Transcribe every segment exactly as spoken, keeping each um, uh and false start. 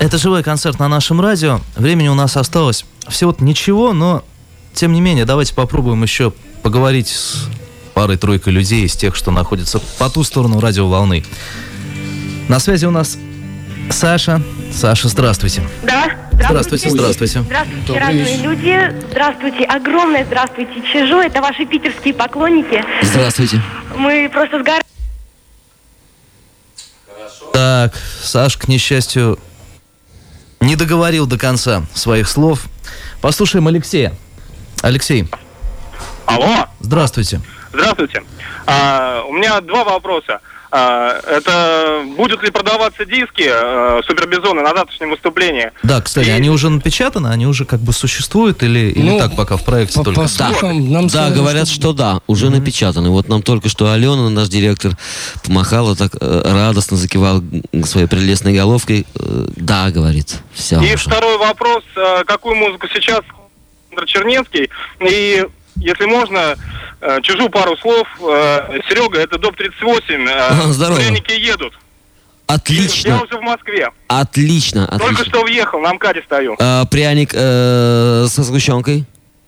Это живой концерт на нашем радио. Времени у нас осталось всего-то ничего, но, тем не менее, давайте попробуем еще поговорить с парой-тройкой людей из тех, что находятся по ту сторону радиоволны. На связи у нас Саша. Саша, здравствуйте. Да, здравствуйте. Здравствуйте. Здравствуйте, Добрый разные вечер. люди. Здравствуйте, огромное здравствуйте, Чижу. Это ваши питерские поклонники. Здравствуйте. Мы просто сгораем. Так, Саш, к несчастью, не договорил до конца своих слов. Послушаем Алексея. Алексей, Алло, здравствуйте. здравствуйте. А, у меня два вопроса. А, это будут ли продаваться диски а, Супербизона на завтрашнем выступлении? Да, кстати, И- они уже напечатаны, они уже как бы существуют или, или Ну, так пока в проекте По, только? по слухам, нам Да, сказали, говорят, что да, уже напечатаны. Вот нам только что Алена, наш директор, помахала так э, радостно, закивала г- своей прелестной головкой. Э, да, говорит, все. И второй вопрос. а, какую музыку сейчас Александр Чернецкий? И, если можно, а, чужу пару слов. А, Серега, это ДОП тридцать восемь. а, Здорово. Пряники едут. Я Отлично, уже в Москве. отлично, Только отлично. что въехал, на МКАДе стою. Э, пряник э, со сгущенкой.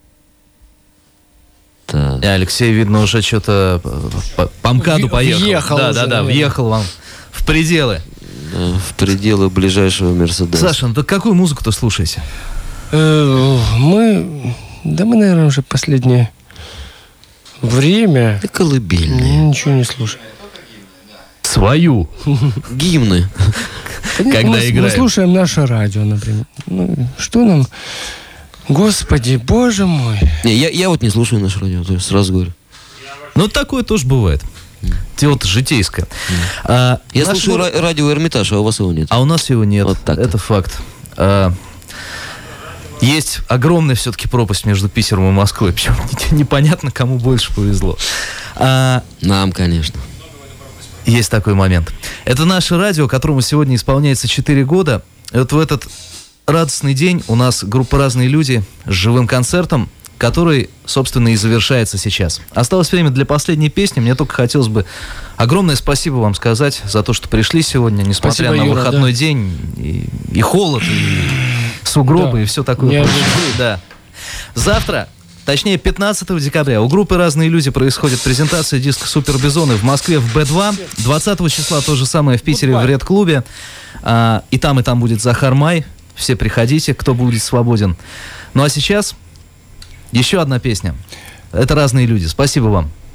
Так. И Алексей, видно, уже что-то по, по МКАДу Въ- поехал. въехал да, уже, да, да, наверное. въехал вам в пределы. Э, в пределы ближайшего Мерседеса. Саша, ну так какую музыку-то слушаете? э, мы, да мы, наверное, уже последнее время Да колыбельные. ничего не слушаем. Свою. Гимны. Когда мы, мы играем. слушаем наше радио, например. Ну, что нам? Господи, боже мой. Не, я, я вот не слушаю наше радио, то есть сразу говорю. Ну, такое тоже бывает. Дело-то житейское. А, Я наш слушаю город- ра- радио Эрмитаж, а у вас его нет. А у нас его нет. Вот так. Это факт. А, есть огромная все-таки пропасть между Питером и Москвой. Причем непонятно, кому больше повезло. А, Нам, конечно. есть такой момент. Это наше радио, которому сегодня исполняется четыре года. И вот в этот радостный день у нас группа «Разные люди» с живым концертом, который, собственно, и завершается сейчас. Осталось время для последней песни. Мне только хотелось бы огромное спасибо вам сказать за то, что пришли сегодня, несмотря Спасибо, на Юра, выходной да. день, и, и холод, и сугробы, Да. и все такое. Не прочее. ожидаю. Да. Завтра, точнее пятнадцатого декабря, у группы «Разные люди» происходит презентация диска «Супербизоны» в Москве в Бэ два. двадцатого числа то же самое в Питере в Ред-клубе. А, и там, и там будет Захар Май. Все приходите, кто будет свободен. Ну а сейчас еще одна песня. Это «Разные люди». Спасибо вам.